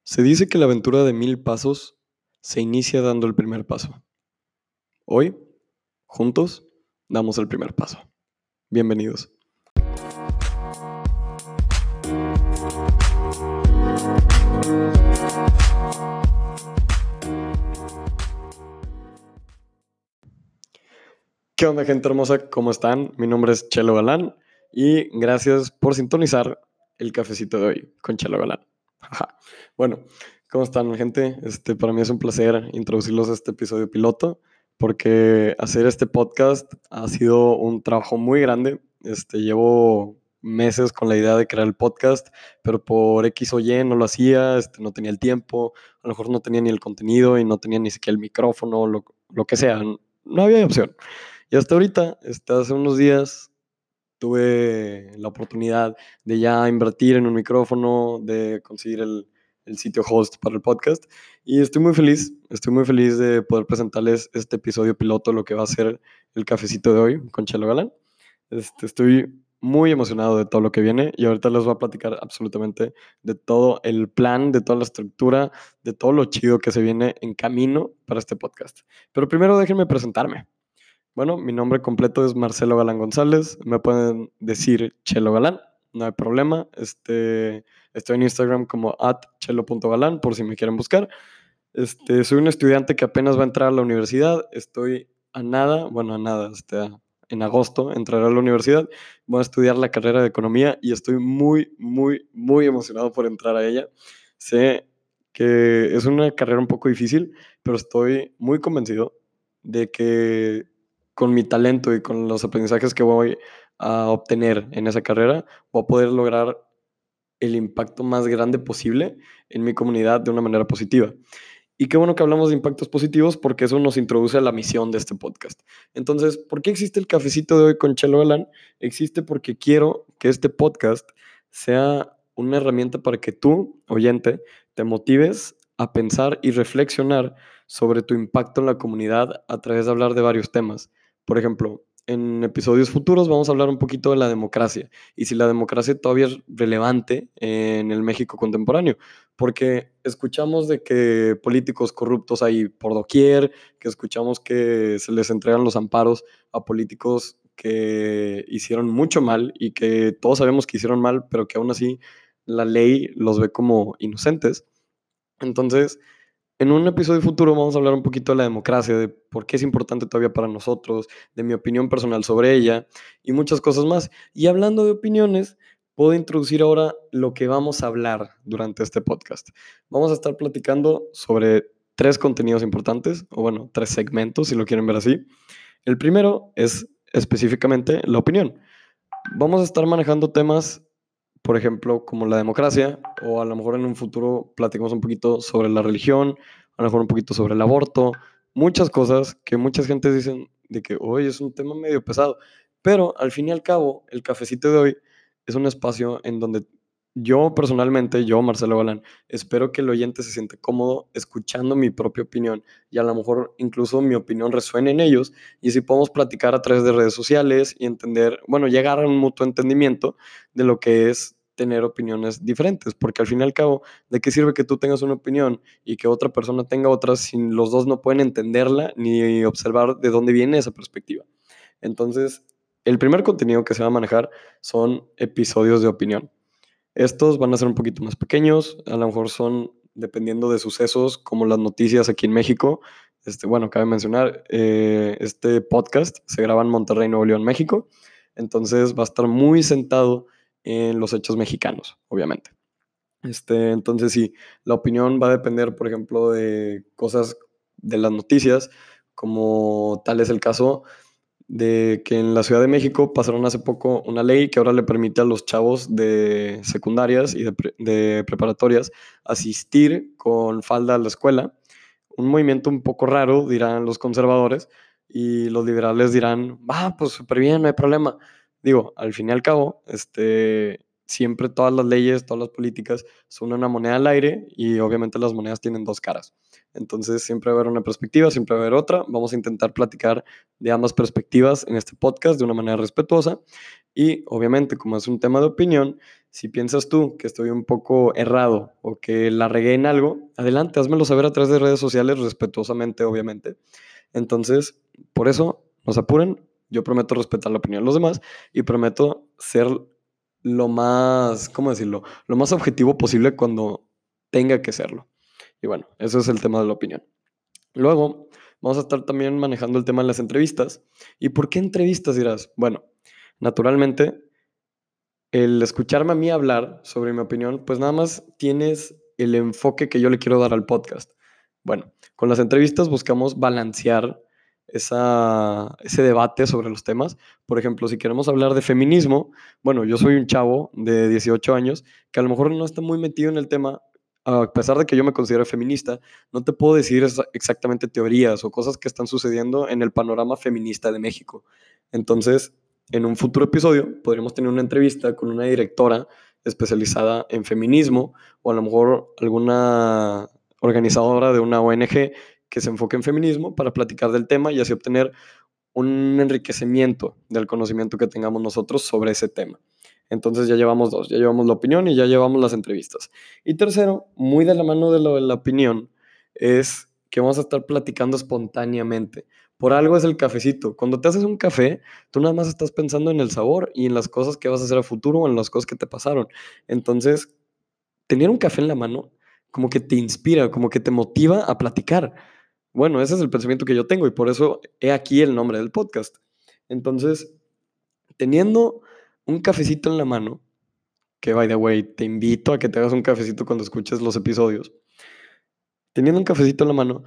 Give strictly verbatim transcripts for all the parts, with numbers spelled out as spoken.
Se dice que la aventura de mil pasos se inicia dando el primer paso. Hoy, juntos, damos el primer paso. Bienvenidos. ¿Qué onda, gente hermosa? ¿Cómo están? Mi nombre es Chelo Galán y gracias por sintonizar el cafecito de hoy con Chelo Galán. Bueno, ¿cómo están, gente? Este, para mí es un placer introducirlos a este episodio piloto porque hacer este podcast ha sido un trabajo muy grande. Este, llevo meses con la idea de crear el podcast, pero por X o Y no lo hacía, este, no tenía el tiempo, a lo mejor no tenía ni el contenido y no tenía ni siquiera el micrófono, lo, lo que sea, no había opción. Y hasta ahorita, este, hace unos días, tuve la oportunidad de ya invertir en un micrófono, de conseguir el, el sitio host para el podcast. Y estoy muy feliz, estoy muy feliz de poder presentarles este episodio piloto, lo que va a ser el cafecito de hoy con Chelo Galán. Este, estoy muy emocionado de todo lo que viene y ahorita les voy a platicar absolutamente de todo el plan, de toda la estructura, de todo lo chido que se viene en camino para este podcast. Pero primero déjenme presentarme. Bueno, mi nombre completo es Marcelo Galán González. Me pueden decir Chelo Galán, no hay problema. Este, estoy en Instagram como at chelo punto galán por si me quieren buscar. Este, soy un estudiante que apenas va a entrar a la universidad. Estoy a nada, bueno, a nada, este, en agosto entraré a la universidad. Voy a estudiar la carrera de economía y estoy muy, muy, muy emocionado por entrar a ella. Sé que es una carrera un poco difícil, pero estoy muy convencido de que con mi talento y con los aprendizajes que voy a obtener en esa carrera, voy a poder lograr el impacto más grande posible en mi comunidad de una manera positiva. Y qué bueno que hablamos de impactos positivos porque eso nos introduce a la misión de este podcast. Entonces, ¿por qué existe el cafecito de hoy con Chelo Galán? Existe porque quiero que este podcast sea una herramienta para que tú, oyente, te motives a pensar y reflexionar sobre tu impacto en la comunidad a través de hablar de varios temas. Por ejemplo, en episodios futuros vamos a hablar un poquito de la democracia y si la democracia todavía es relevante en el México contemporáneo, porque escuchamos de que políticos corruptos hay por doquier, que escuchamos que se les entregan los amparos a políticos que hicieron mucho mal y que todos sabemos que hicieron mal, pero que aún así la ley los ve como inocentes. Entonces, en un episodio futuro vamos a hablar un poquito de la democracia, de por qué es importante todavía para nosotros, de mi opinión personal sobre ella y muchas cosas más. Y hablando de opiniones, puedo introducir ahora lo que vamos a hablar durante este podcast. Vamos a estar platicando sobre tres contenidos importantes, o bueno, tres segmentos, si lo quieren ver así. El primero es específicamente la opinión. Vamos a estar manejando temas, por ejemplo, como la democracia, o a lo mejor en un futuro platicamos un poquito sobre la religión, a lo mejor un poquito sobre el aborto, muchas cosas que muchas gentes dicen de que hoy es un tema medio pesado, pero al fin y al cabo, el cafecito de hoy es un espacio en donde yo personalmente, yo Marcelo Galán, espero que el oyente se sienta cómodo escuchando mi propia opinión y a lo mejor incluso mi opinión resuene en ellos y si podemos platicar a través de redes sociales y entender, bueno, llegar a un mutuo entendimiento de lo que es tener opiniones diferentes, porque al fin y al cabo, ¿de qué sirve que tú tengas una opinión y que otra persona tenga otra si los dos no pueden entenderla ni observar de dónde viene esa perspectiva? Entonces, el primer contenido que se va a manejar son episodios de opinión. Estos van a ser un poquito más pequeños, a lo mejor son dependiendo de sucesos como las noticias aquí en México. Este, bueno, cabe mencionar, eh, este podcast se graba en Monterrey, Nuevo León, México, entonces va a estar muy sentado en los hechos mexicanos, obviamente. Este, entonces sí, la opinión va a depender, por ejemplo, de cosas de las noticias, como tal es el caso de que en la Ciudad de México pasaron hace poco una ley que ahora le permite a los chavos de secundarias y de, pre de preparatorias asistir con falda a la escuela. Un movimiento un poco raro, dirán los conservadores, y los liberales dirán, ah, pues súper bien, no hay problema. Digo, al fin y al cabo, este, siempre todas las leyes, todas las políticas son una moneda al aire y obviamente las monedas tienen dos caras. Entonces siempre va a haber una perspectiva, siempre va a haber otra. Vamos a intentar platicar de ambas perspectivas en este podcast de una manera respetuosa y obviamente como es un tema de opinión, si piensas tú que estoy un poco errado o que la regué en algo, adelante, házmelo saber a través de redes sociales respetuosamente, obviamente. Entonces, por eso, no se apuren. Yo prometo respetar la opinión de los demás y prometo ser lo más, ¿cómo decirlo? Lo más objetivo posible cuando tenga que serlo. Y bueno, eso es el tema de la opinión. Luego, vamos a estar también manejando el tema de las entrevistas. ¿Y por qué entrevistas, dirás? Bueno, naturalmente, el escucharme a mí hablar sobre mi opinión, pues nada más tienes el enfoque que yo le quiero dar al podcast. Bueno, con las entrevistas buscamos balancear esa, ese debate sobre los temas. Por ejemplo, si queremos hablar de feminismo, bueno, yo soy un chavo de dieciocho años que a lo mejor no está muy metido en el tema, a pesar de que yo me considero feminista, no te puedo decir exactamente teorías o cosas que están sucediendo en el panorama feminista de México. Entonces, en un futuro episodio podríamos tener una entrevista con una directora especializada en feminismo o a lo mejor alguna organizadora de una O N G que se enfoque en feminismo para platicar del tema y así obtener un enriquecimiento del conocimiento que tengamos nosotros sobre ese tema. Entonces ya llevamos dos, ya llevamos la opinión y ya llevamos las entrevistas. Y tercero, muy de la mano de lo de la opinión, es que vamos a estar platicando espontáneamente. Por algo es el cafecito. Cuando te haces un café, tú nada más estás pensando en el sabor y en las cosas que vas a hacer a futuro o en las cosas que te pasaron. Entonces, tener un café en la mano como que te inspira, como que te motiva a platicar. Bueno, ese es el pensamiento que yo tengo y por eso he aquí el nombre del podcast. Entonces, teniendo un cafecito en la mano, que by the way, te invito a que te hagas un cafecito cuando escuches los episodios, teniendo un cafecito en la mano,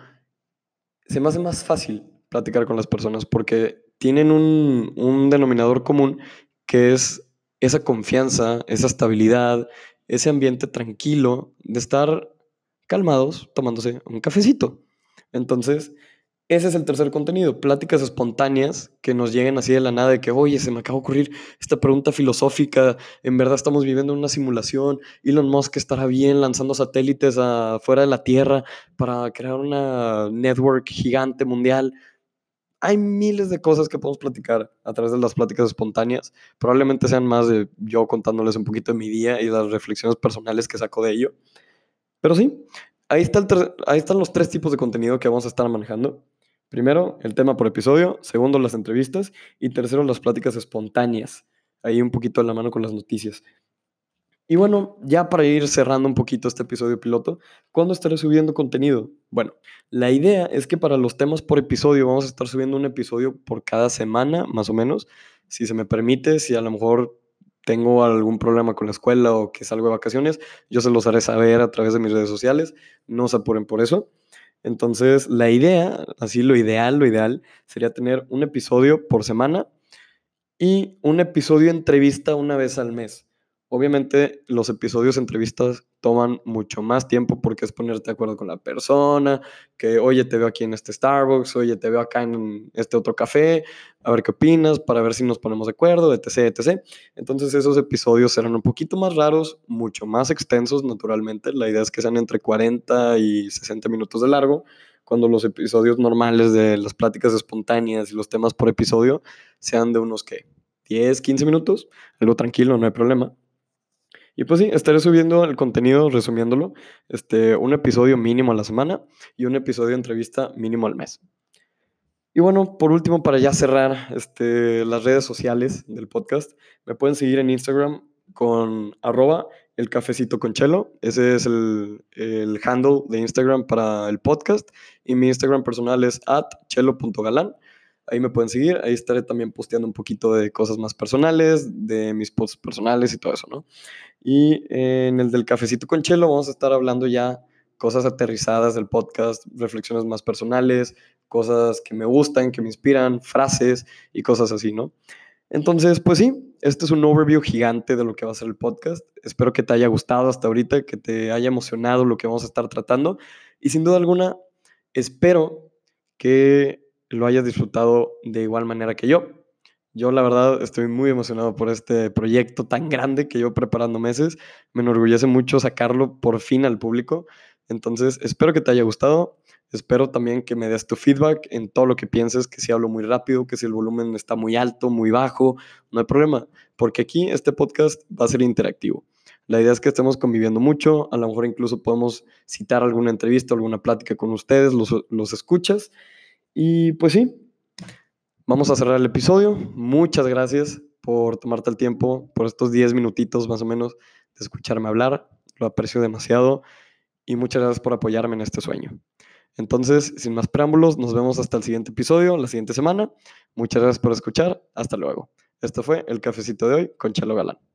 se me hace más fácil platicar con las personas porque tienen un, un denominador común que es esa confianza, esa estabilidad, ese ambiente tranquilo de estar calmados tomándose un cafecito. Entonces, ese es el tercer contenido, pláticas espontáneas que nos lleguen así de la nada, de que, oye, se me acaba de ocurrir esta pregunta filosófica, en verdad estamos viviendo una simulación, Elon Musk estará bien lanzando satélites afuera de la Tierra para crear una network gigante mundial. Hay miles de cosas que podemos platicar a través de las pláticas espontáneas, probablemente sean más de yo contándoles un poquito de mi día y las reflexiones personales que saco de ello, pero sí, ahí, está el ter- ahí están los tres tipos de contenido que vamos a estar manejando. Primero, el tema por episodio. Segundo, las entrevistas. Y tercero, las pláticas espontáneas. Ahí un poquito de la mano con las noticias. Y bueno, ya para ir cerrando un poquito este episodio piloto, ¿cuándo estaré subiendo contenido? Bueno, la idea es que para los temas por episodio vamos a estar subiendo un episodio por cada semana, más o menos. Si se me permite, si a lo mejor tengo algún problema con la escuela o que salgo de vacaciones, yo se los haré saber a través de mis redes sociales. No se apuren por eso. Entonces, la idea, así lo ideal, lo ideal sería tener un episodio por semana y un episodio entrevista una vez al mes. Obviamente los episodios entrevistas toman mucho más tiempo porque es ponerte de acuerdo con la persona, que oye, te veo aquí en este Starbucks, oye, te veo acá en este otro café, a ver qué opinas, para ver si nos ponemos de acuerdo, etc, etcétera. Entonces esos episodios serán un poquito más raros, mucho más extensos naturalmente. La idea es que sean entre cuarenta y sesenta minutos de largo, cuando los episodios normales de las pláticas espontáneas y los temas por episodio sean de unos, ¿qué? diez, quince minutos, algo tranquilo, no hay problema. Y pues sí, estaré subiendo el contenido, resumiéndolo, este, un episodio mínimo a la semana y un episodio de entrevista mínimo al mes. Y bueno, por último, para ya cerrar este, las redes sociales del podcast, me pueden seguir en Instagram con arroba el cafecito con chelo. Ese es el, el handle de Instagram para el podcast. Y mi Instagram personal es at chelo punto galán. Ahí me pueden seguir. Ahí estaré también posteando un poquito de cosas más personales, de mis posts personales y todo eso, ¿no? Y en el del cafecito con chelo vamos a estar hablando ya cosas aterrizadas del podcast, reflexiones más personales, cosas que me gustan, que me inspiran, frases y cosas así, ¿no? Entonces, pues sí, este es un overview gigante de lo que va a ser el podcast. Espero que te haya gustado hasta ahorita, que te haya emocionado lo que vamos a estar tratando y sin duda alguna, espero que lo hayas disfrutado de igual manera que yo. Yo la verdad estoy muy emocionado por este proyecto tan grande que llevo preparando meses. Me enorgullece mucho sacarlo por fin al público. Entonces, espero que te haya gustado. Espero también que me des tu feedback en todo lo que pienses, que si hablo muy rápido, que si el volumen está muy alto, muy bajo, no hay problema, porque aquí este podcast va a ser interactivo. La idea es que estemos conviviendo mucho, a lo mejor incluso podemos citar alguna entrevista, alguna plática con ustedes, los, los escuchas. Y pues sí, vamos a cerrar el episodio. Muchas gracias por tomarte el tiempo, por estos diez minutitos más o menos de escucharme hablar. Lo aprecio demasiado y muchas gracias por apoyarme en este sueño. Entonces, sin más preámbulos, nos vemos hasta el siguiente episodio, la siguiente semana. Muchas gracias por escuchar. Hasta luego. Esto fue el cafecito de hoy con Chelo Galán.